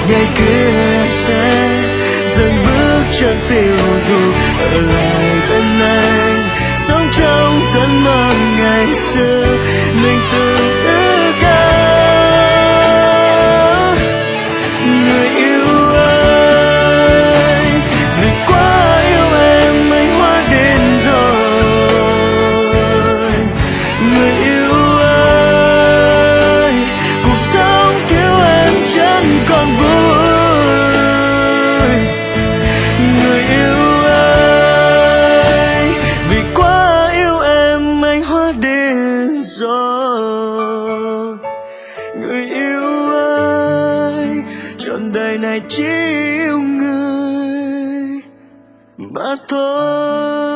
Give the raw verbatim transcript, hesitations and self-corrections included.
ngày kia em sẽ dừng bước chân phiêu du ở lại bên anh, sống trong giấc mơ ngày xưa mình từng ước ao. Người yêu ơi, vì quá yêu em anh hóa điên rồi. Người yêu ơi, cuộc sống thiếu em chẳng còn vui. Người yêu ơi, vì quá yêu em anh hóa điên rồi. Người yêu ơi, trọn đời này chỉ yêu người mà thôi.